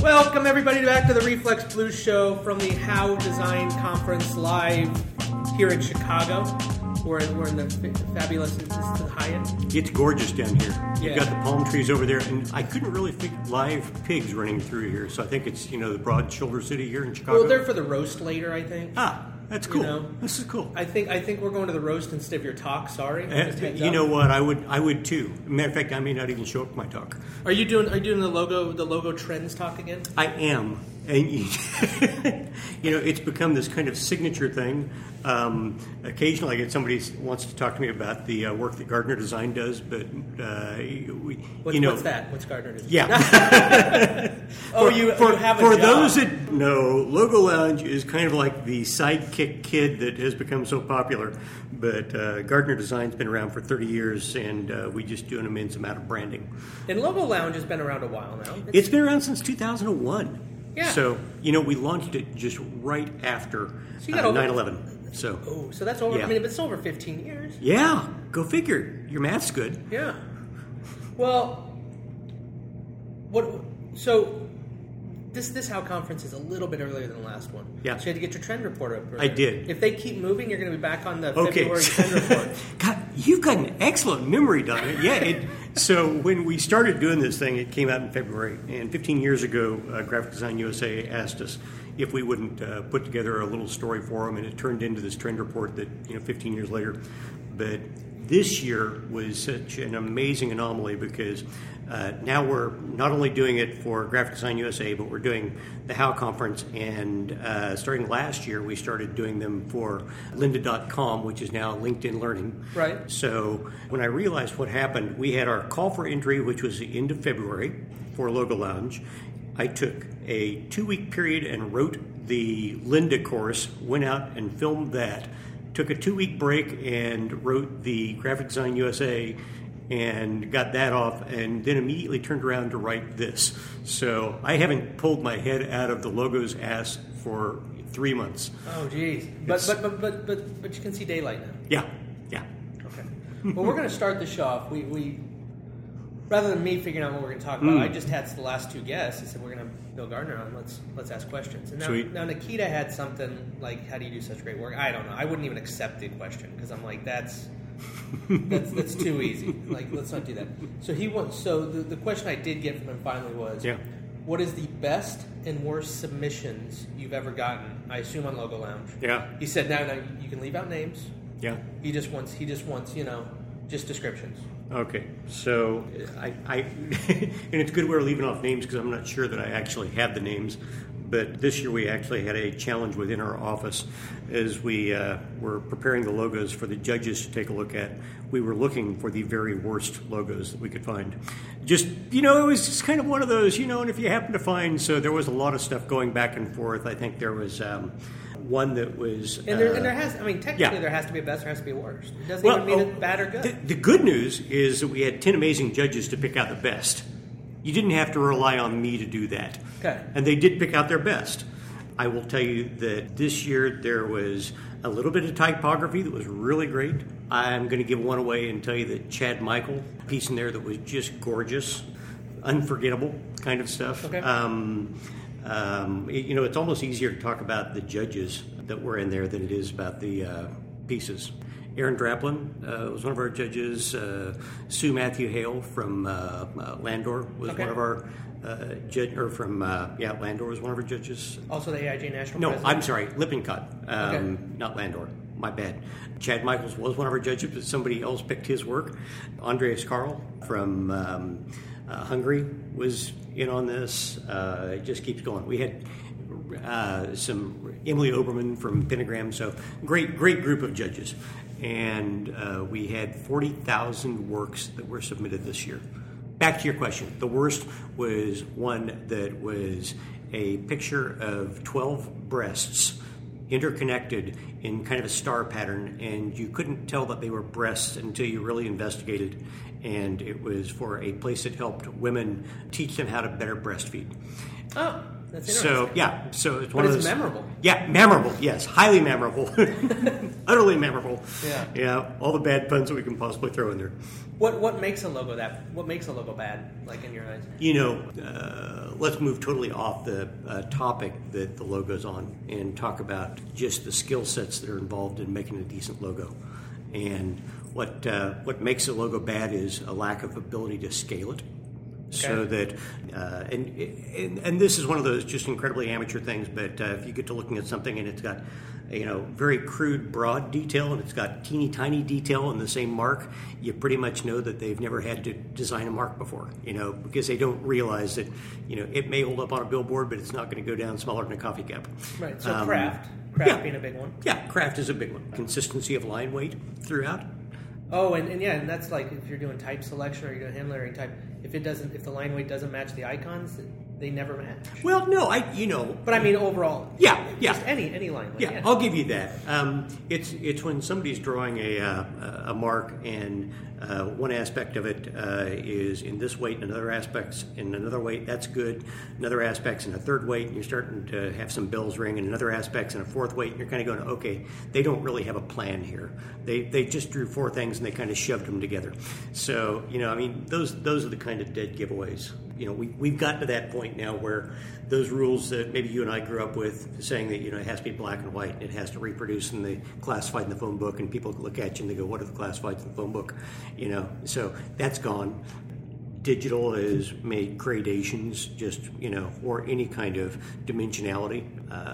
Welcome everybody back to the Reflex Blues Show from the How Design Conference live here in Chicago. We're in the fabulous, is this the Hyatt? It's gorgeous down here. Yeah. You've got the palm trees over there, and I couldn't really think live pigs running through here, so I think it's, the broad shoulder city here in Chicago. Well, they're for the roast later, I think. That's cool. This is cool. I think we're going to the roast instead of your talk. Sorry. You know what? I would too. Matter of fact, I may not even show up for my talk. Are you doing the logo trends talk again? I am. And it's become this kind of signature thing. Occasionally I get somebody who wants to talk to me about the work that Gardner Design does, but what's that? What's Gardner Design? Yeah. you have a for job. those that know, Logo Lounge is kind of like the sidekick kid that has become so popular. But Gardner Design's been around for 30 years, and we just do an immense amount of branding. And Logo Lounge has been around a while now. It's been around since 2001. Yeah. So, we launched it just right after 9/11. So that's over. Yeah. I mean, it's over 15 years. Yeah. Go figure. Your math's good. Yeah. Well, so this How conference is a little bit earlier than the last one. Yeah. So you had to get your trend report up earlier. I did. If they keep moving, you're going to be back on the February trend report. God, you've got an excellent memory, Don. Yeah. So when we started doing this thing, it came out in February, and 15 years ago, Graphic Design USA asked us if we wouldn't put together a little story for them, and it turned into this trend report that 15 years later. But this year was such an amazing anomaly because now we're not only doing it for Graphic Design USA, but we're doing the How Conference, and starting last year, we started doing them for lynda.com, which is now LinkedIn Learning. Right. So when I realized what happened, we had our call for entry, which was the end of February for Logo Lounge. I took a 2-week period and wrote the Lynda course, went out and filmed that, took a 2-week break and wrote the Graphic Design USA and got that off, and then immediately turned around to write this. So I haven't pulled my head out of the logo's ass for 3 months. Oh, geez. But you can see daylight now. Yeah. Okay. Well, we're going to start the show off. We rather than me figuring out what we're going to talk about, I just had the last two guests. I said we're going to Bill Gardner on. Let's ask questions. And now Nikita had something like, "How do you do such great work?" I don't know. I wouldn't even accept the question because I'm like, that's too easy. Like, let's not do that. So the question I did get from him finally was, what is the best and worst submissions you've ever gotten? I assume on Logo Lounge. Yeah. He said, now you can leave out names. Yeah. He just wants just descriptions. Okay, so I and it's good we're leaving off names because I'm not sure that I actually have the names. But this year we actually had a challenge within our office as we were preparing the logos for the judges to take a look at. We were looking for the very worst logos that we could find. Just, it was just kind of one of those, and if you happen to find, so there was a lot of stuff going back and forth. I think there was one that was... And there has, technically there has to be a best, there has to be a worst. It doesn't even mean it's bad or good. The good news is that we had 10 amazing judges to pick out the best. You didn't have to rely on me to do that. Okay. And they did pick out their best. I will tell you that this year there was a little bit of typography that was really great. I'm going to give one away and tell you that Chad Michael, a piece in there that was just gorgeous, unforgettable kind of stuff. Okay. It's almost easier to talk about the judges that were in there than it is about the pieces. Aaron Draplin was one of our judges. Sue Matthew Hale from Landor was one of our Landor was one of our judges. Also the AIJ National No, President? I'm sorry, Lippincott, not Landor. My bad. Chad Michaels was one of our judges, but somebody else picked his work. Andreas Karl from Hungary was in on this. It just keeps going. We had some Emily Oberman from Pentagram, so great group of judges. And we had 40,000 works that were submitted this year. Back to your question. The worst was one that was a picture of 12 breasts interconnected in kind of a star pattern, and you couldn't tell that they were breasts until you really investigated. And it was for a place that helped women teach them how to better breastfeed. Oh. That's interesting. So it's one of those. But it's memorable. Yeah, memorable. Yes, highly memorable, utterly memorable. Yeah. All the bad puns that we can possibly throw in there. What makes a logo What makes a logo bad? Like in your eyes? Let's move totally off the topic that the logo's on and talk about just the skill sets that are involved in making a decent logo. And what makes a logo bad is a lack of ability to scale it. Okay. So that, and this is one of those just incredibly amateur things, but if you get to looking at something and it's got, very crude, broad detail and it's got teeny tiny detail in the same mark, you pretty much know that they've never had to design a mark before, because they don't realize that, it may hold up on a billboard, but it's not going to go down smaller than a coffee cup. Right, so craft being a big one. Yeah, craft is a big one. Consistency of line weight throughout. Oh, and that's like if you're doing type selection or you're doing hand lettering type. If the line weight doesn't match the icons, they never match. Well, no, But I mean overall. Yeah. Just any line weight. Yeah, I'll give you that. It's when somebody's drawing a mark and one aspect of it is in this weight, and another aspect's in another weight. That's good. Another aspect's in a third weight, and you're starting to have some bells ring, and another aspect's in a fourth weight, and you're kind of going, okay, they don't really have a plan here. They just drew four things and they kind of shoved them together. So those are the kind of dead giveaways. We've gotten to that point now where those rules that maybe you and I grew up with, saying that it has to be black and white and it has to reproduce in the classified in the phone book, and people look at you and they go, what are the classifieds in the phone book? So that's gone. Digital has made gradations, just or any kind of dimensionality,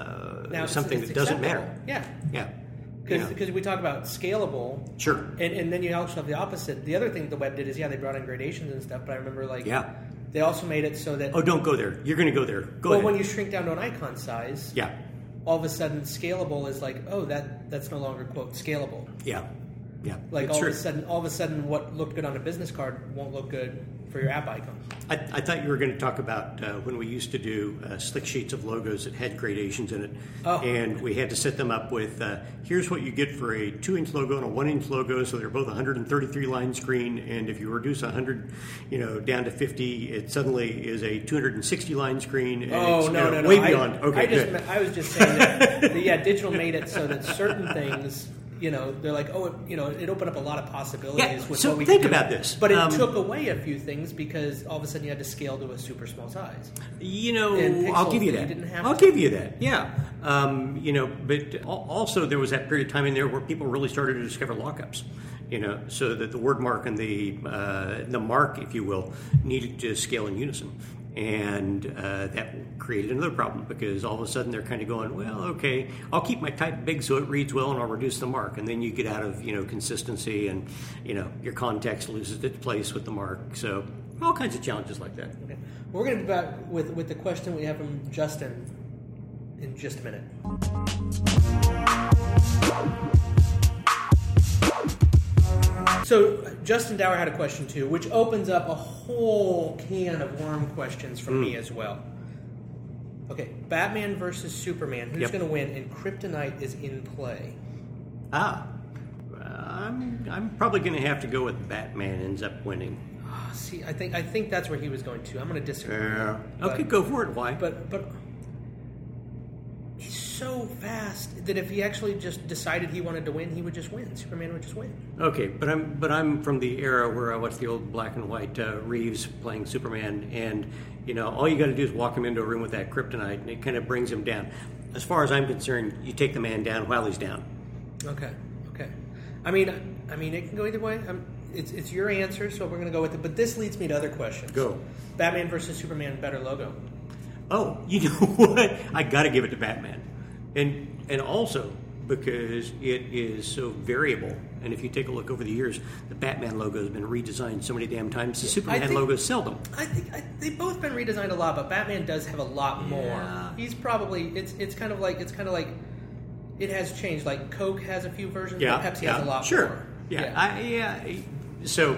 now something it's that doesn't acceptable. matter. Yeah. Because we talk about scalable, sure, and then you also have the opposite. The other thing the web did is they brought in gradations and stuff. But I remember they also made it so that don't go there. You're going to go there. Go ahead. When you shrink down to an icon size, all of a sudden scalable is like, that's no longer quote scalable. Yeah. Like all of a sudden, what looked good on a business card won't look good for your app icon. I thought you were going to talk about when we used to do slick sheets of logos that had gradations in it, and we had to set them up with here's what you get for a 2-inch logo and a 1-inch logo, so they're both 133 line screen, and if you reduce 100, down to 50, it suddenly is a 260 line screen. And no, way beyond. I was just saying that digital made it so that certain things. They're like, it opened up a lot of possibilities. With so what we think could do. about this. But it took away a few things because all of a sudden you had to scale to a super small size. I'll give you that. I'll give you that. Yeah. But also there was that period of time in there where people really started to discover lockups. So that the word mark and the mark, if you will, needed to scale in unison. And that created another problem because all of a sudden they're kind of going, well, okay, I'll keep my type big so it reads well and I'll reduce the mark. And then you get out of, consistency and, your context loses its place with the mark. So all kinds of challenges like that. Okay. We're going to be back with the question we have from Justin in just a minute. So Justin Dower had a question too, which opens up a whole can of worm questions from me as well. Okay, Batman versus Superman. Who's going to win? And Kryptonite is in play. I'm probably going to have to go with Batman ends up winning. See, I think that's where he was going to. I'm going to disagree. Okay, go for it. Why? But he's so fast that if he actually just decided he wanted to win, he would just win. Superman would just win. Okay, but I'm from the era where I watched the old black and white Reeves playing Superman, and all you got to do is walk him into a room with that kryptonite, and it kind of brings him down. As far as I'm concerned, you take the man down while he's down. Okay. I mean, it can go either way. It's your answer, so we're going to go with it. But this leads me to other questions. Go. Batman versus Superman, better logo. Oh, you know what? I got to give it to Batman. And also because it is so variable. And if you take a look over the years, the Batman logo has been redesigned so many damn times. The Superman logo is seldom. I think they've both been redesigned a lot, but Batman does have a lot more. He's probably it's kind of like it has changed. Like Coke has a few versions, but Pepsi has a lot more. Yeah. So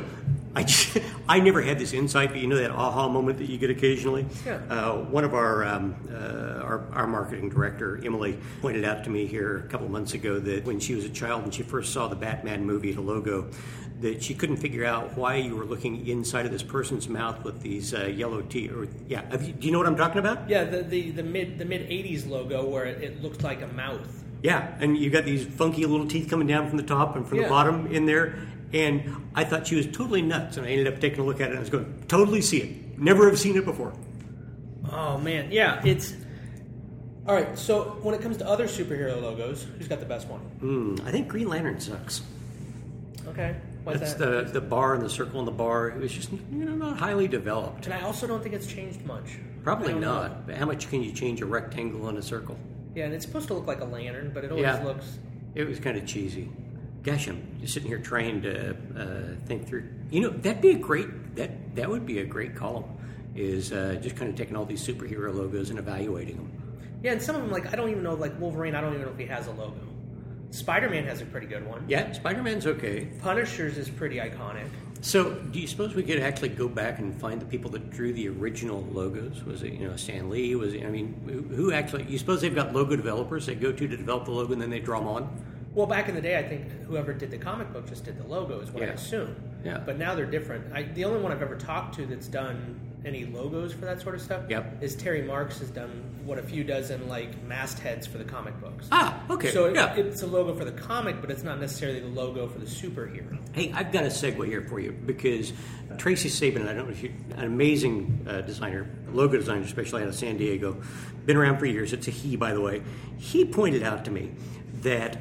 I never had this insight, but you know that aha moment that you get occasionally? Yeah. One of our marketing director, Emily, pointed out to me here a couple of months ago that when she was a child and she first saw the Batman movie, the logo, that she couldn't figure out why you were looking inside of this person's mouth with these yellow teeth. Do you know what I'm talking about? Yeah, the mid 80s logo where it looked like a mouth. Yeah, and you got these funky little teeth coming down from the top and from the bottom in there. And I thought she was totally nuts, and I ended up taking a look at it and I was going, totally see it. Never have seen it before. Oh, man. Yeah, it's... All right, so when it comes to other superhero logos, who's got the best one? I think Green Lantern sucks. Okay. Why's That's that? the bar and the circle and the bar. It was just not highly developed. And I also don't think it's changed much. Probably not. But how much can you change a rectangle and a circle? Yeah, and it's supposed to look like a lantern, but it always looks... It was kind of cheesy. Gosh, I'm just sitting here trying to think through. That'd be a great... That would be a great column, is just kind of taking all these superhero logos and evaluating them. Yeah, and some of them, I don't even know, Wolverine, I don't even know if he has a logo. Spider-Man has a pretty good one. Yeah, Spider-Man's okay. Punisher's is pretty iconic. So, do you suppose we could actually go back and find the people that drew the original logos? Was it, Stan Lee? Who actually... You suppose they've got logo developers they go to develop the logo and then they draw them on? Well, back in the day, I think whoever did the comic book just did the logo, is what I assume. Yeah. But now they're different. The only one I've ever talked to that's done any logos for that sort of stuff is Terry Marks has done what a few dozen mastheads for the comic books. Ah, okay. So it's a logo for the comic, but it's not necessarily the logo for the superhero. Hey, I've got a segue here for you because Tracy Sabin, I don't know if you're an amazing designer, logo designer, especially out of San Diego, been around for years. It's a he, by the way. He pointed out to me that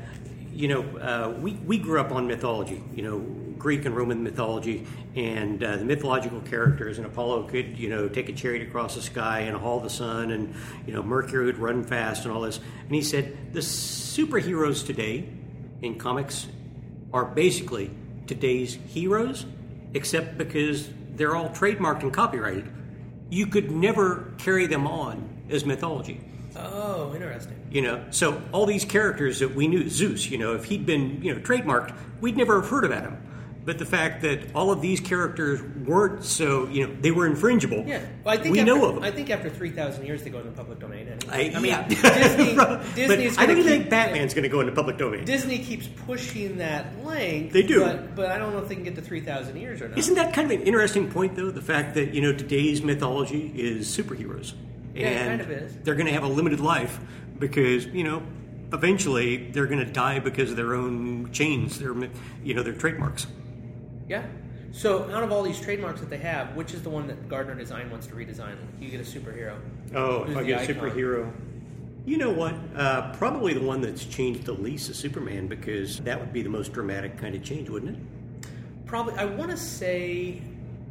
we grew up on mythology, Greek and Roman mythology, and the mythological characters, and Apollo could, take a chariot across the sky and haul the sun, and, Mercury would run fast and all this. And he said the superheroes today in comics are basically today's heroes, except because they're all trademarked and copyrighted. You could never carry them on as mythology. Oh, interesting. So all these characters that we knew, Zeus, if he'd been, trademarked, we'd never have heard about him. But the fact that all of these characters weren't they were infringible. Yeah, well, we know of them. I think after 3,000 years they go into public domain anyway. Disney's but I don't think Batman's going to go into public domain. Disney keeps pushing that length. They do. But I don't know if they can get to 3,000 years or not. Isn't that kind of an interesting point, though? The fact that, today's mythology is superheroes. Yeah, it kind of is. They're going to have a limited life because, eventually they're going to die because of their own chains, their trademarks. Yeah. So out of all these trademarks that they have, which is the one that Gardner Design wants to redesign? You get a superhero. Oh, if I get a superhero. You know what? Probably the one that's changed the least is Superman, because that would be the most dramatic kind of change, wouldn't it? Probably. I want to say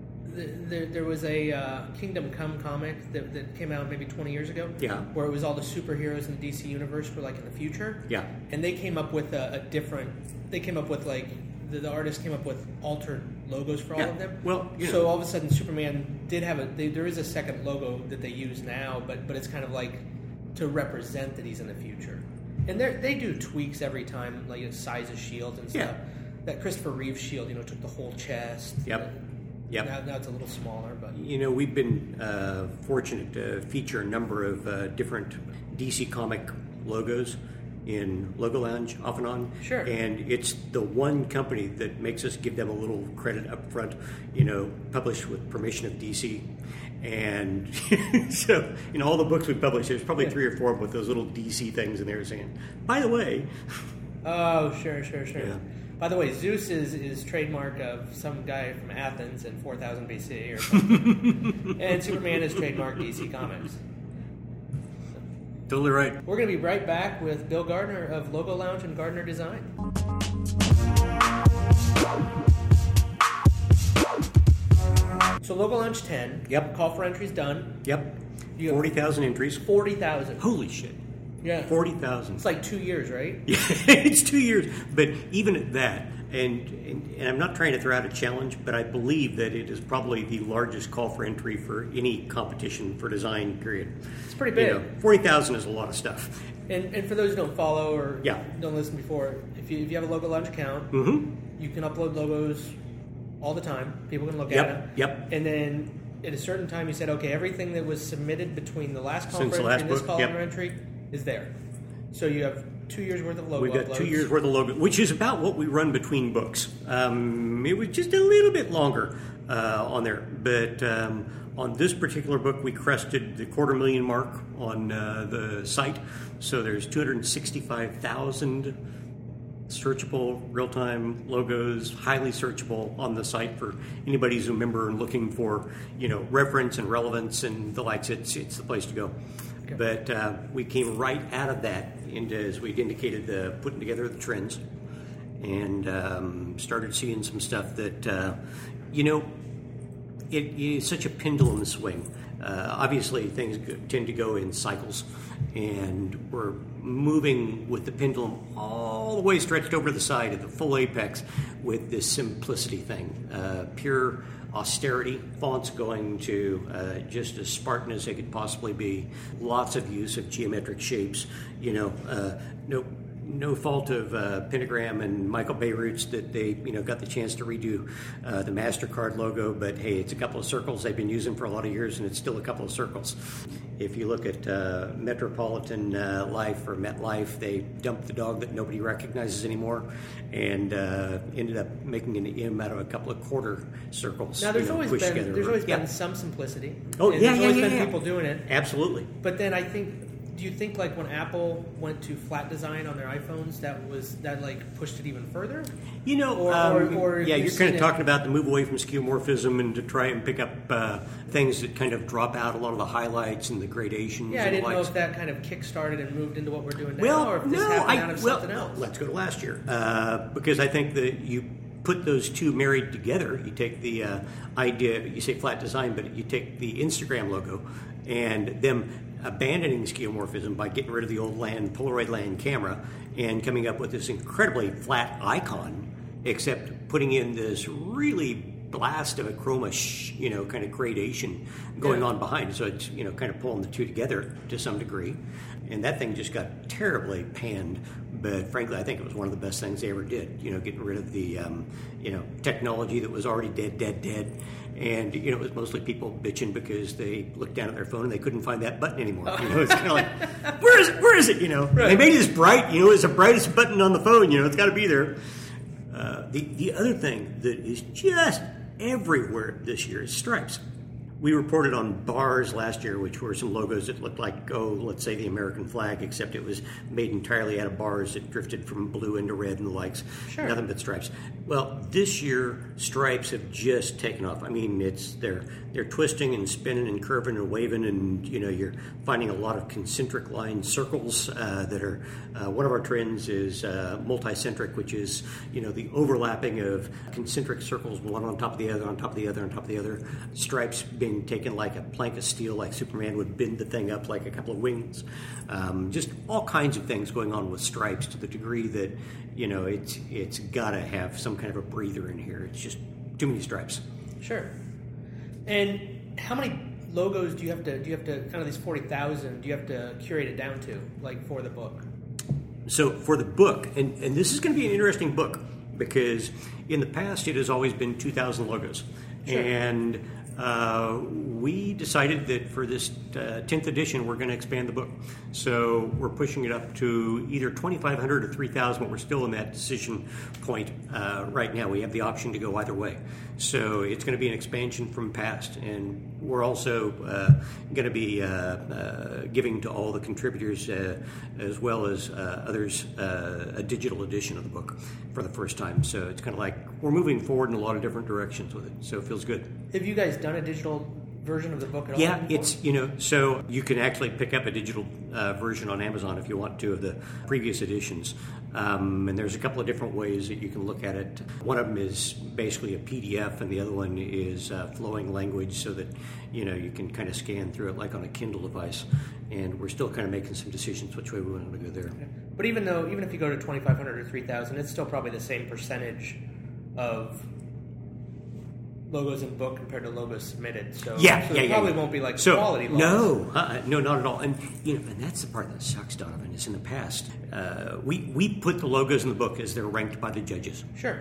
there was a Kingdom Come comic that came out maybe 20 years ago. Yeah. Where it was all the superheroes in the DC universe were in the future. Yeah. And they came up with a different... They came up with the artist came up with altered logos for all of them. Well, so all of a sudden Superman did have there is a second logo that they use now, but it's kind of to represent that he's in the future. And they do tweaks every time, size of shield and stuff. Yeah. That Christopher Reeve shield, took the whole chest. Yep. Now it's a little smaller, but we've been fortunate to feature a number of different DC comic logos in Logo Lounge off and on. Sure. And it's the one company that makes us give them a little credit up front, published with permission of DC. And so in all the books we publish, there's probably 3 or 4 with those little DC things in there saying, by the way. Oh, sure. Yeah. By the way, Zeus is trademark of some guy from Athens in 4000 BC or something. And Superman is trademark DC Comics. Totally right. We're going to be right back with Bill Gardner of Logo Lounge and Gardner Design. So Logo Lounge 10. Yep. Call for entry's done. Yep. 40,000 entries. 40,000. Holy shit. Yeah. 40,000. It's 2 years, right? Yeah, it's 2 years. But even at that, and I'm not trying to throw out a challenge, but I believe that it is probably the largest call for entry for any competition for design, period. It's pretty big. 40,000 is a lot of stuff. And for those who don't follow or don't listen before, if you have a Logo Lounge account, you can upload logos all the time. People can look at it. Yep. And then at a certain time, you said, okay, everything that was submitted between the last call Since for the entry last and this book, call yep. for entry is there. So you have 2 years worth of logo We've got uploads. 2 years worth of logo, which is about what we run between books. It was just a little bit longer on there, but on this particular book, we crested the 250,000 mark on the site. So there's 265,000 searchable real-time logos, highly searchable on the site for anybody who's a member and looking for, reference and relevance and the likes. It's the place to go. Okay. But we came right out of that into, as we'd indicated, the putting together the trends, and started seeing some stuff that, it is such a pendulum swing. Obviously, things tend to go in cycles, and we're moving with the pendulum all the way stretched over the side at the full apex with this simplicity thing. Pure austerity, fonts going to just as Spartan as they could possibly be, lots of use of geometric shapes, no fault of Pentagram and Michael Beirut's that they got the chance to redo the MasterCard logo, but hey, it's a couple of circles they've been using for a lot of years, and it's still a couple of circles. If you look at Metropolitan Life or MetLife, they dumped the dog that nobody recognizes anymore, and ended up making an M out of a couple of quarter circles. Now there's always been some simplicity. Oh, and there's always been people doing it. Absolutely. But then I think. Do you think like when Apple went to flat design on their iPhones, that pushed it even further? Or you're kind of talking about the move away from skeuomorphism and to try and pick up things that kind of drop out a lot of the highlights and the gradations. Yeah, I didn't know if that kind of kick-started and moved into what we're doing now, or if this happened out of something else. Let's go to last year, because I think that you put those two married together. You take the idea, you say flat design, but you take the Instagram logo and them abandoning skeuomorphism by getting rid of the old Polaroid land camera and coming up with this incredibly flat icon, except putting in this really blast of a chroma, kind of gradation going on behind. So it's, kind of pulling the two together to some degree. And that thing just got terribly panned. But frankly, I think it was one of the best things they ever did, getting rid of the, technology that was already dead. And, it was mostly people bitching because they looked down at their phone and they couldn't find that button anymore. It's kind of like, where is it? Right. They made it as bright, it's the brightest button on the phone, it's got to be there. The other thing that is just everywhere this year is stripes. We reported on bars last year, which were some logos that looked like, let's say the American flag, except it was made entirely out of bars that drifted from blue into red and the likes. Sure. Nothing but stripes. Well, this year, stripes have just taken off. I mean, they're twisting and spinning and curving and waving, and you're finding a lot of concentric line circles that are. One of our trends is multicentric, which is the overlapping of concentric circles, one on top of the other, on top of the other, on top of the other. Stripes being taken like a plank of steel, like Superman would bend the thing up like a couple of wings. Just all kinds of things going on with stripes to the degree that it's got to have some kind of a breather in here. It's just too many stripes. Sure. And how many logos do you have to kind of these 40,000? Do you have to curate it down to, like, for the book? So for the book, and this is going to be an interesting book because in the past it has always been 2,000 logos, sure. And we decided that for this 10th edition, we're going to expand the book. So we're pushing it up to either 2,500 or 3,000, but we're still in that decision point right now. We have the option to go either way. So it's going to be an expansion from past, and we're also going to be giving to all the contributors as well as others a digital edition of the book for the first time. So it's kind of like we're moving forward in a lot of different directions with it. So it feels good. Have you guys done a digital version of the book at all? Yeah, it's, so you can actually pick up a digital version on Amazon if you want to of the previous editions. And there's a couple of different ways that you can look at it. One of them is basically a PDF, and the other one is flowing language so that, you can kind of scan through it like on a Kindle device. And we're still kind of making some decisions which way we want to go there. Okay. But even if you go to 2,500 or 3,000, it's still probably the same percentage of logos in book compared to logos submitted. So it probably won't be like quality loss. No, not at all. And and that's the part that sucks, Donovan, is in the past we put the logos in the book as they're ranked by the judges. Sure.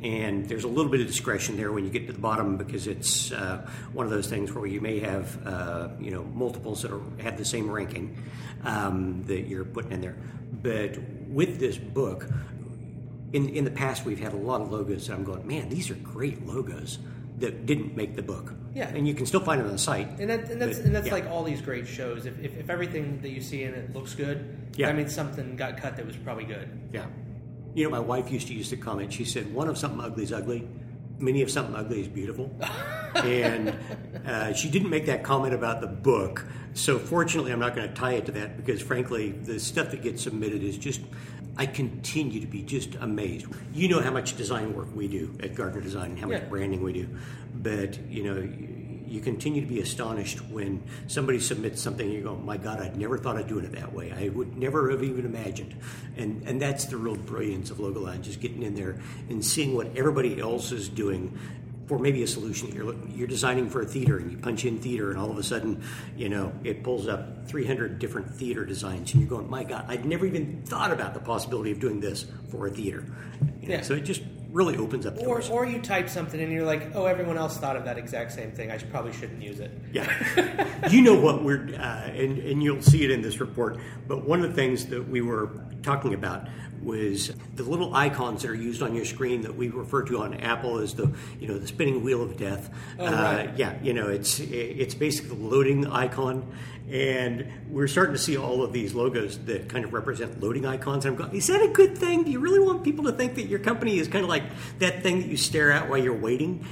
And there's a little bit of discretion there when you get to the bottom because it's one of those things where you may have multiples that have the same ranking that you're putting in there. But with this book, in the past we've had a lot of logos that I'm going, man, these are great logos that didn't make the book. Yeah, and you can still find it on the site. And that's like all these great shows. If everything that you see in it looks good, that means something got cut that was probably good. Yeah. You know, my wife used to use the comment. She said, "One of something ugly is ugly. Many of something ugly is beautiful." And she didn't make that comment about the book. So fortunately, I'm not going to tie it to that because, frankly, the stuff that gets submitted is just. I continue to be just amazed. You know how much design work we do at Gardner Design and how much branding we do. But, you continue to be astonished when somebody submits something and you go, my God, I'd never thought I'd do it that way. I would never have even imagined. And that's the real brilliance of Logoline, just getting in there and seeing what everybody else is doing for maybe a solution. You're designing for a theater and you punch in theater and all of a sudden, it pulls up 300 different theater designs and you're going, my God, I'd never even thought about the possibility of doing this for a theater. So it just really opens up doors. Or you type something and you're like, oh, everyone else thought of that exact same thing. I probably shouldn't use it. Yeah. You know what we're, and you'll see it in this report, but one of the things that we were talking about was the little icons that are used on your screen that we refer to on Apple as the spinning wheel of death. Oh, right. It's basically the loading icon. And we're starting to see all of these logos that kind of represent loading icons. And I'm going, is that a good thing? Do you really want people to think that your company is kind of like that thing that you stare at while you're waiting?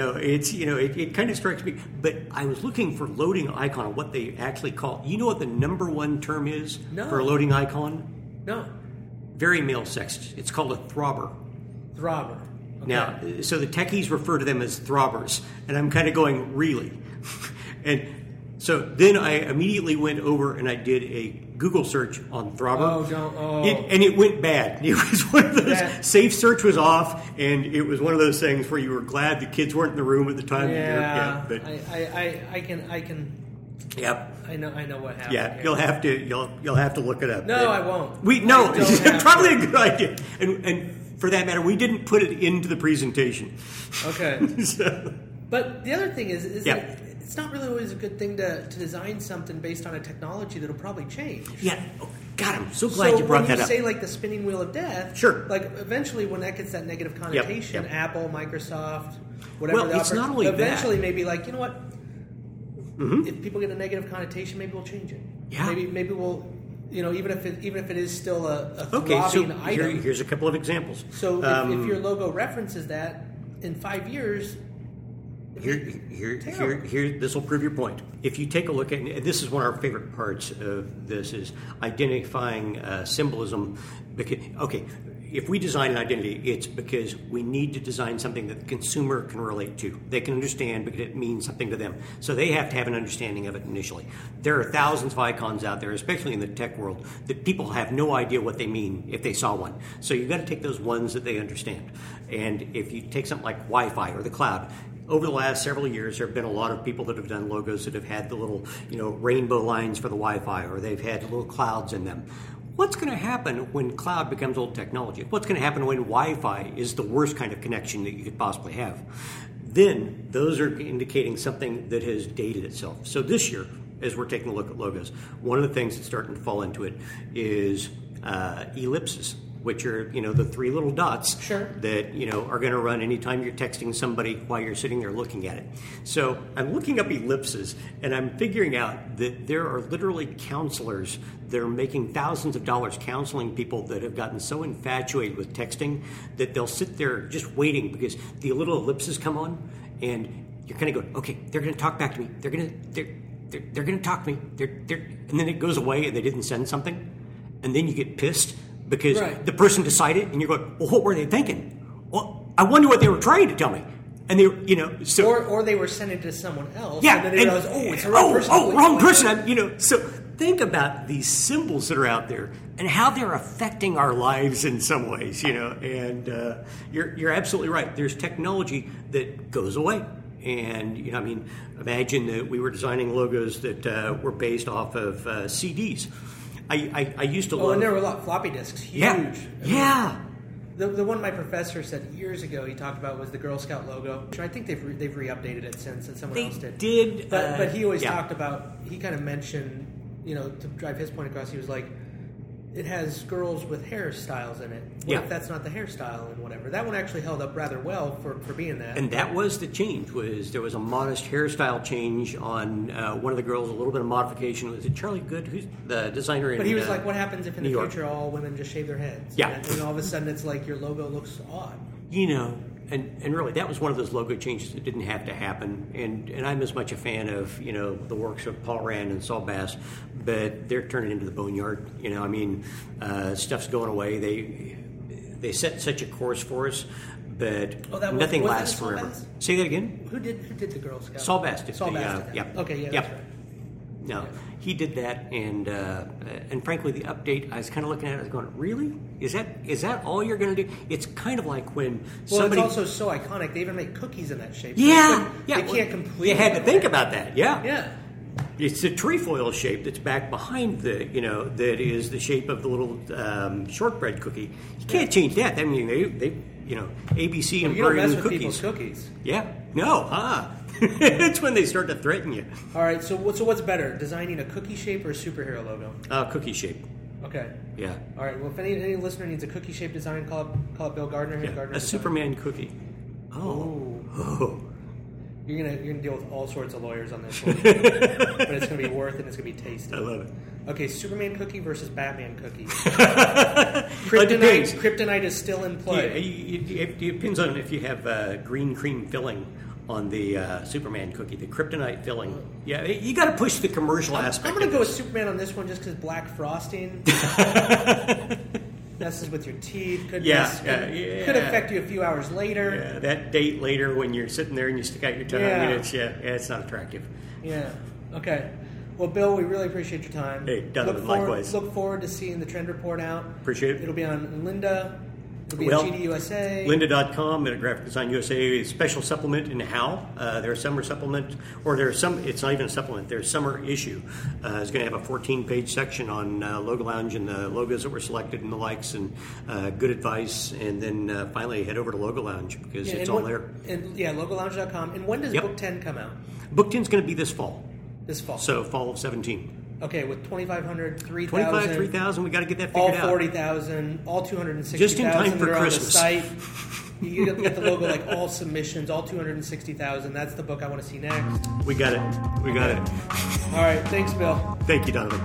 It kind of strikes me. But I was looking for loading icon and what they actually call. You know what the number one term is for a loading icon? No. Very male sexist. It's called a throbber. Throbber. Okay. Now, so the techies refer to them as throbbers. And I'm kind of going, really? And so then I immediately went over and I did a Google search on throbber. And it went bad. It was one of those, safe search was off, and it was one of those things where you were glad the kids weren't in the room at the time. But I can. Yep. I know what happened. Yeah, you'll have to look it up. No, I won't. It's probably a good idea. And for that matter, we didn't put it into the presentation. Okay. But the other thing is that it's not really always a good thing to design something based on a technology that'll probably change. Yeah. Oh, God, I'm so glad you brought that up. So when you say like the spinning wheel of death, sure. Like eventually when that gets that negative connotation, Apple, Microsoft, whatever. Well, it's not only eventually that. Maybe like, you know what? Mm-hmm. If people get a negative connotation, maybe we'll change it. Yeah. Maybe we'll. Even if it is still a throbbing item. Here's a couple of examples. So if your logo references that in 5 years. Here, this will prove your point. If you take a look at, and this is one of our favorite parts of this, is identifying symbolism. Because, if we design an identity, it's because we need to design something that the consumer can relate to. They can understand because it means something to them. So they have to have an understanding of it initially. There are thousands of icons out there, especially in the tech world, that people have no idea what they mean if they saw one. So you've got to take those ones that they understand. And if you take something like Wi-Fi or the cloud, over the last several years, there have been a lot of people that have done logos that have had the little, rainbow lines for the Wi-Fi, or they've had little clouds in them. What's going to happen when cloud becomes old technology? What's going to happen when Wi-Fi is the worst kind of connection that you could possibly have? Then those are indicating something that has dated itself. So this year, as we're taking a look at logos, one of the things that's starting to fall into it is ellipses, which are, the three little dots that, are going to run anytime you're texting somebody while you're sitting there looking at it. So I'm looking up ellipses, and I'm figuring out that there are literally counselors that are making thousands of dollars counseling people that have gotten so infatuated with texting that they'll sit there just waiting because the little ellipses come on, and you're kind of going, okay, they're going to talk back to me. They're going to talk to me. And then it goes away, and they didn't send something, and then you get pissed. Because the person decided, and you're going, well, what were they thinking? Well, I wonder what they were trying to tell me. And they, so or they were sending it to someone else. Yeah, and then they realized, it's the wrong person. Wrong person. So think about these symbols that are out there and how they're affecting our lives in some ways. And you're absolutely right. There's technology that goes away. And, imagine that we were designing logos that were based off of CDs. I used to love... and there were a lot of floppy disks. Huge. Yeah. The one my professor said years ago he talked about was the Girl Scout logo. I think they've re-updated it since, and someone else did. But he always talked about, he kind of mentioned, to drive his point across, he was like, it has girls with hairstyles in it. What if that's not the hairstyle and whatever? That one actually held up rather well for being that. And that was the change, there was a modest hairstyle change on one of the girls, a little bit of modification. Was it Charlie Good, who's the designer in But he was like, what happens if in the New York. future all women just shave their heads? Yeah. And all of a sudden it's like your logo looks odd. And really, that was one of those logo changes that didn't have to happen. And I'm as much a fan of, the works of Paul Rand and Saul Bass, but they're turning into the boneyard. Stuff's going away. They set such a course for us, but nothing lasts forever. Bass? Say that again? Who did the Girl Scout? Saul Bass did. Saul Bass did that. Yep. Okay, yeah, yep. that's right. No, he did that, and frankly, the update, I was kind of looking at it, I was going, really? Is that all you're going to do? It's kind of like when somebody... Well, it's also so iconic. They even make cookies in that shape. Yeah, They can't completely... You had to think about that, yeah. Yeah. It's a trefoil shape that's back behind that is the shape of the little shortbread cookie. You can't change that. I mean, they ABC and you don't mess with cookies. People's cookies. Yeah, no, it's when they start to threaten you. All right, so what's better, designing a cookie shape or a superhero logo? Cookie shape. Okay. Yeah. All right. Well, if any listener needs a cookie shape design, call up Bill Gardner. Yeah. Gardner a design. Superman cookie. Oh. You're gonna deal with all sorts of lawyers on this one, but it's gonna be worth it. And it's gonna be tasty. I love it. Okay, Superman cookie versus Batman cookie. Depends. Kryptonite is still in play. Yeah, it depends on if you have green cream filling on the Superman cookie, the kryptonite filling. Yeah, you got to push the commercial aspect. I'm going to go with Superman on this one just because black frosting messes with your teeth. Could affect you a few hours later. Yeah, that date later when you're sitting there and you stick out your tongue, it's not attractive. Yeah. Okay. Well, Bill, we really appreciate your time. Hey, Donovan, likewise. Look forward to seeing the Trend Report out. Appreciate it. It'll be on Lynda. It'll be on GDUSA. Lynda.com, at Graphic Design USA, a special supplement in HAL. Their summer supplement, it's not even a supplement, their summer issue is going to have a 14-page section on Logo Lounge and the logos that were selected and the likes and good advice. And then finally head over to Logo Lounge because it's all there. LogoLounge.com. And when does Book 10 come out? Book 10 is going to be this fall. This fall. So fall of 17. Okay, with 2,500, 3,000. 25, 3,000, we got to get that figured out. All 40,000, all 260,000. Just in time for Christmas. On the site. You get the logo like all submissions, all 260,000. That's the book I want to see next. We got it. All right, thanks, Bill. Thank you, Donovan.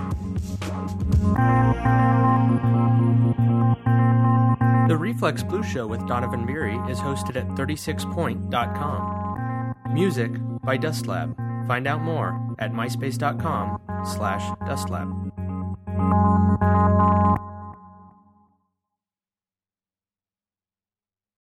The Reflex Blue Show with Donovan Beery is hosted at 36point.com. Music by Dustlab. Find out more at myspace.com/Dustlab.